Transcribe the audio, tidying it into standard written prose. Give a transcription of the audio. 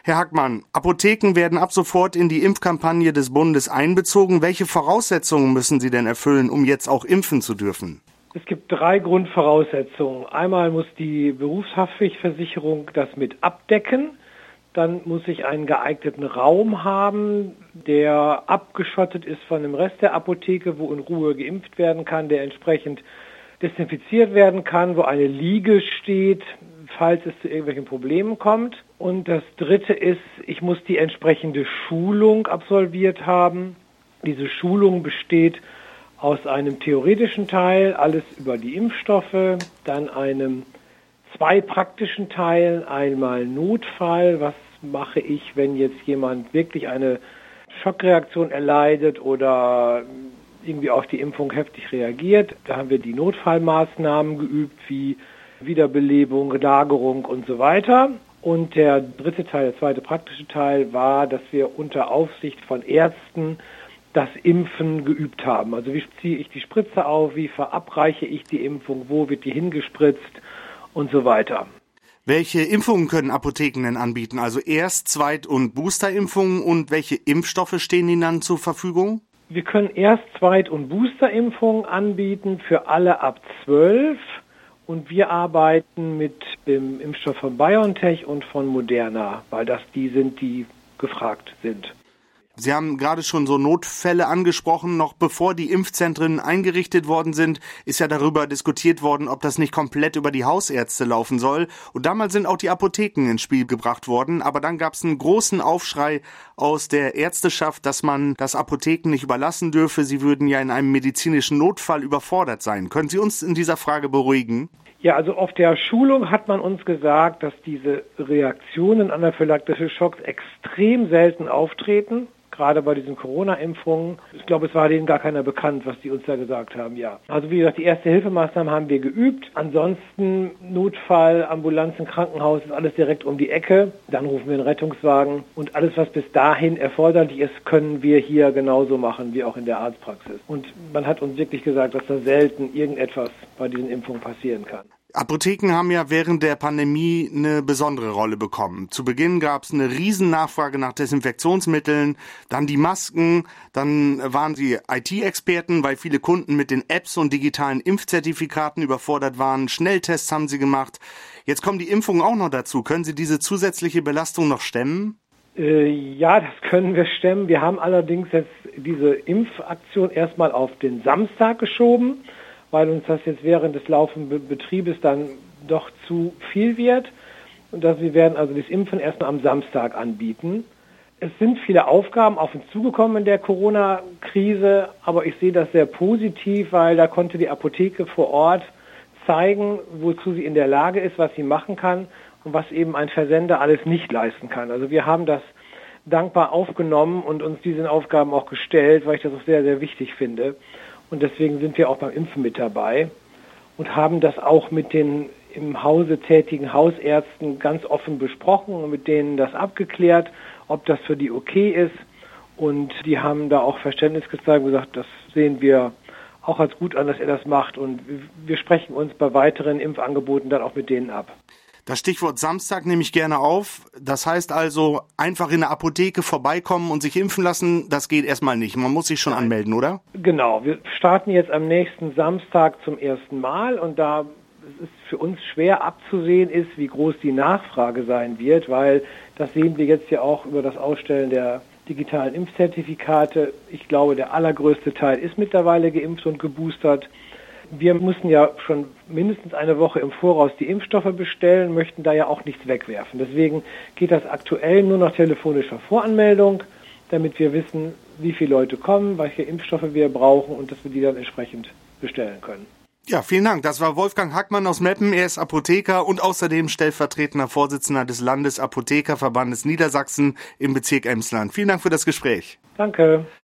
Herr Hackmann, Apotheken werden ab sofort in die Impfkampagne des Bundes einbezogen. Welche Voraussetzungen müssen sie denn erfüllen, um jetzt auch impfen zu dürfen? Es gibt 3 Grundvoraussetzungen. Einmal muss die Berufshaftpflichtversicherung das mit abdecken. Dann muss ich einen geeigneten Raum haben, der abgeschottet ist von dem Rest der Apotheke, wo in Ruhe geimpft werden kann, der entsprechend desinfiziert werden kann, wo eine Liege steht, falls es zu irgendwelchen Problemen kommt. Und das Dritte ist, ich muss die entsprechende Schulung absolviert haben. Diese Schulung besteht aus einem theoretischen Teil, alles über die Impfstoffe, dann einem 2 praktischen Teilen, einmal Notfall, was mache ich, wenn jetzt jemand wirklich eine Schockreaktion erleidet oder irgendwie auf die Impfung heftig reagiert. Da haben wir die Notfallmaßnahmen geübt, wie Wiederbelebung, Lagerung und so weiter. Und der dritte Teil, der zweite praktische Teil war, dass wir unter Aufsicht von Ärzten das Impfen geübt haben. Also wie ziehe ich die Spritze auf, wie verabreiche ich die Impfung, wo wird die hingespritzt und so weiter. Welche Impfungen können Apotheken denn anbieten? Also Erst-, Zweit- und Boosterimpfungen, und welche Impfstoffe stehen Ihnen dann zur Verfügung? Wir können Erst-, Zweit- und Boosterimpfungen anbieten für alle ab 12. Und wir arbeiten mit dem Impfstoff von BioNTech und von Moderna, weil das die sind, die gefragt sind. Sie haben gerade schon so Notfälle angesprochen. Noch bevor die Impfzentren eingerichtet worden sind, ist ja darüber diskutiert worden, ob das nicht komplett über die Hausärzte laufen soll. Und damals sind auch die Apotheken ins Spiel gebracht worden. Aber dann gab es einen großen Aufschrei aus der Ärzteschaft, dass man das Apotheken nicht überlassen dürfe. Sie würden ja in einem medizinischen Notfall überfordert sein. Können Sie uns in dieser Frage beruhigen? Ja, also auf der Schulung hat man uns gesagt, dass diese Reaktionen anaphylaktische Schocks extrem selten auftreten. Gerade bei diesen Corona-Impfungen. Ich glaube, es war denen gar keiner bekannt, was die uns da gesagt haben, ja. Also wie gesagt, die Erste-Hilfemaßnahmen haben wir geübt. Ansonsten Notfall, Ambulanzen, Krankenhaus ist alles direkt um die Ecke. Dann rufen wir einen Rettungswagen. Und alles, was bis dahin erforderlich ist, können wir hier genauso machen wie auch in der Arztpraxis. Und man hat uns wirklich gesagt, dass da selten irgendetwas bei diesen Impfungen passieren kann. Apotheken haben ja während der Pandemie eine besondere Rolle bekommen. Zu Beginn gab es eine Riesennachfrage nach Desinfektionsmitteln, dann die Masken, dann waren sie IT-Experten, weil viele Kunden mit den Apps und digitalen Impfzertifikaten überfordert waren. Schnelltests haben sie gemacht. Jetzt kommen die Impfungen auch noch dazu. Können Sie diese zusätzliche Belastung noch stemmen? Ja, das können wir stemmen. Wir haben allerdings jetzt diese Impfaktion erstmal auf den Samstag geschoben, weil uns das jetzt während des laufenden Betriebes dann doch zu viel wird. Und wir werden also das Impfen erstmal am Samstag anbieten. Es sind viele Aufgaben auf uns zugekommen in der Corona-Krise, aber ich sehe das sehr positiv, weil da konnte die Apotheke vor Ort zeigen, wozu sie in der Lage ist, was sie machen kann und was eben ein Versender alles nicht leisten kann. Also wir haben das dankbar aufgenommen und uns diesen Aufgaben auch gestellt, weil ich das auch sehr, sehr wichtig finde. Und deswegen sind wir auch beim Impfen mit dabei und haben das auch mit den im Hause tätigen Hausärzten ganz offen besprochen und mit denen das abgeklärt, ob das für die okay ist. Und die haben da auch Verständnis gezeigt und gesagt, das sehen wir auch als gut an, dass er das macht. Und wir sprechen uns bei weiteren Impfangeboten dann auch mit denen ab. Das Stichwort Samstag nehme ich gerne auf. Das heißt also, einfach in der Apotheke vorbeikommen und sich impfen lassen, das geht erstmal nicht. Man muss sich schon anmelden, oder? Genau, wir starten jetzt am nächsten Samstag zum ersten Mal und da es für uns schwer abzusehen ist, wie groß die Nachfrage sein wird, weil das sehen wir jetzt ja auch über das Ausstellen der digitalen Impfzertifikate. Ich glaube, der allergrößte Teil ist mittlerweile geimpft und geboostert. Wir müssen ja schon mindestens eine Woche im Voraus die Impfstoffe bestellen, möchten da ja auch nichts wegwerfen. Deswegen geht das aktuell nur nach telefonischer Voranmeldung, damit wir wissen, wie viele Leute kommen, welche Impfstoffe wir brauchen und dass wir die dann entsprechend bestellen können. Ja, vielen Dank. Das war Wolfgang Hackmann aus Meppen. Er ist Apotheker und außerdem stellvertretender Vorsitzender des Landesapothekerverbandes Niedersachsen im Bezirk Emsland. Vielen Dank für das Gespräch. Danke.